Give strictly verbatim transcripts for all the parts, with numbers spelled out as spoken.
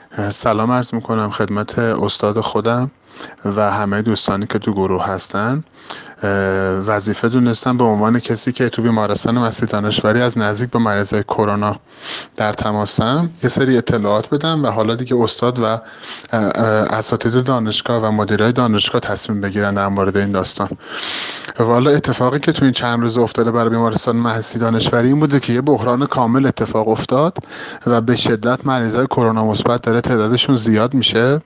سلام عرض میکنم خدمت استاد خودم و همه دوستانی که تو گروه هستن. وظیفه دونستم به عنوان کسی که تو بیمارستان مسیح دانشوری از نزدیک با مریضای کرونا در تماسم یه سری اطلاعات بدم و حالا دیگه استاد و اساتید دانشگاه و مدیرای دانشگاه تصمیم بگیرن در مورد این داستان. والا اتفاقی که تو این چند روز افتاده برای بیمارستان مسیح دانشوری این بوده که یه بحران کامل اتفاق افتاد و به شدت مریضای کرونا مثبت داره تعدادشون زیاد میشه.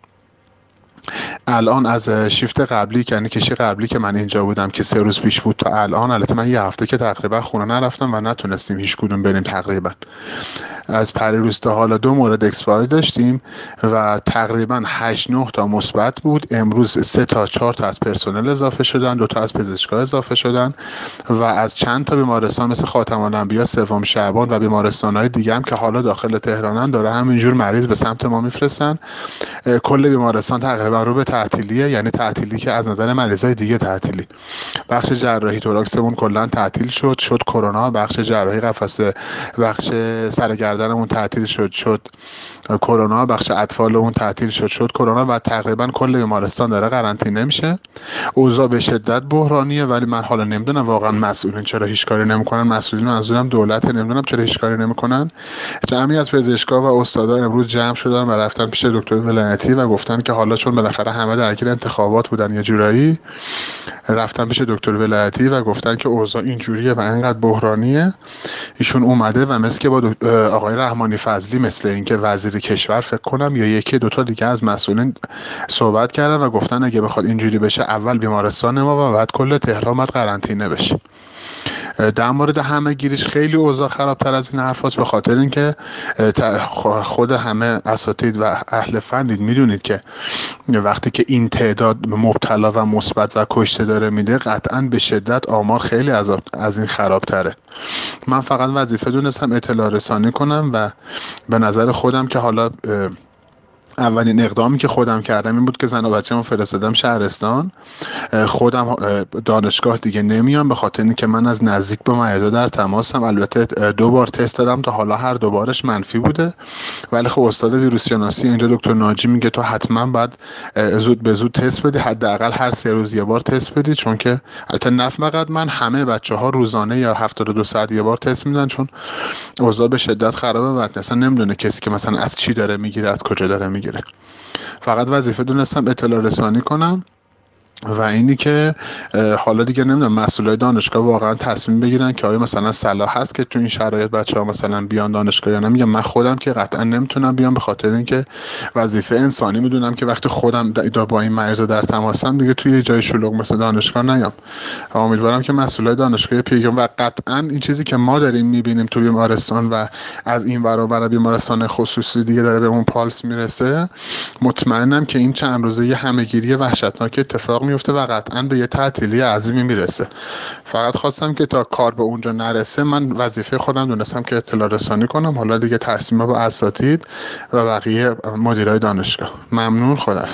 الان از شیفت قبلی که یعنی کشی قبلی که من اینجا بودم که سه روز پیش بود تا الان، البته من یه هفته که تقریبا خونه نرفتم و نتونستیم هیچ کدوم بریم تقریبا. از پریروز تا حالا دو مورد اکسپاری داشتیم و تقریبا هشت نه تا مثبت بود. امروز سه تا چهار تا از پرسنل اضافه شدن، دو تا از پزشکا اضافه شدن و از چند تا بیمارستان مثل خاتم الانبیا، سوم شعبان و بیمارستان‌های دیگه هم که حالا داخل تهرانن داره همینجور مریض به سمت ما میفرستن. کل بیمارستان تقریبا رو به تعطیلیه، یعنی تعطیلی که از نظر مریضای دیگه تعطیلی. بخش جراحی توراکسمون کلا تعطیل شد شد کرونا، بخش جراحی قفسه، بخش سرگردنمون تعطیل شد شد کرونا، بخش اطفال اون تعطیل شد شد کرونا و تقریبا کل بیمارستان داره قرنطینه میشه. اوضاع به شدت بحرانیه، ولی من حالا نمیدونم واقعا مسئولین چرا هیچ کاری نمیکنن. مسئولین منظورم دولت، نمیدونم چرا هیچ کاری نمیکنن. جمعی از پزشکا و استادا امروز جمع شدن و رفتن پیش دکتر ولایتی و گفتن که حالا چون بالاخره همه درگیر انتخابات بودن یه جورایی، رفتن پیش دکتر ولایتی و گفتن که اوضاع اینجوریه و اینقدر بحرانیه. ایشون اومده و مثل که با آقای رحمانی فضلی، مثل اینکه وزیر کشور فکر کنم یا یکی دو تا دیگه از مسئولین صحبت کردن و گفتن اگه بخواد اینجوری بشه اول بیمارستان ما و بعد کل تهران باید قرنطینه بشه. در مورد همه گیریش خیلی اوضاع خرابتر از این حرفاست، به خاطر اینکه خود همه اساتید و اهل فنید میدونید که وقتی که این تعداد مبتلا و مثبت و کشته داره میده، قطعا به شدت آمار خیلی از از این خرابتره. من فقط وظیفه دونستم اطلاع رسانی کنم و به نظر خودم که حالا اولین اقدامی که خودم کردم این بود که زن و بچه‌مو فرستادم شهرستان. خودم دانشگاه دیگه نمیام به خاطر اینکه من از نزدیک با مریضا در تماسم. البته دو بار تست دادم تا حالا هر دو بارش منفی بوده، ولی خب استاد ویروس شناسی اینجا دکتر ناجی میگه تو حتما باید زود به زود تست بدی، حداقل هر سه روز یه بار تست بدی، چون که البته نه فقط من، همه بچه‌ها روزانه یا هفتاد و دو ساعت یه بار تست میدن، چون اوضاع به شدت خرابه و اصلا نمیدونه کسی که مثلا از چی داره میگیره، از کجا داره میگیره. فقط وظیفه دونستم اطلاع رسانی کنم و اینی که حالا دیگه نمیدونم مسئولای دانشگاه واقعا تصمیم بگیرن که آیا مثلا صلاح هست که تو این شرایط بچه‌ها مثلا بیان دانشگاه یا نه. میگم من خودم که قطعا نمیتونم بیام، به خاطر اینکه وظیفه انسانی میدونم که وقتی خودم با این مریضا در تماسم دیگه توی جای شلوغ مثل دانشگاه نیام. و امیدوارم که مسئولای دانشگاه پیگم و قطعا این چیزی که ما داریم میبینیم تو بیمارستان و از این ور و بیمارستان خصوصی دیگه داره بهمون پالس میرسه، مطمئنم که این چند روزه یه همهگیری وحشتناک اتفاق میفته و قطعا به یه تعطیلی عظیمی میرسه. فقط خواستم که تا کار به اونجا نرسه من وظیفه خودم دونستم که اطلاع رسانی کنم. حالا دیگه تصمیم با اساتید و بقیه مدیرای دانشگاه. ممنون. خدا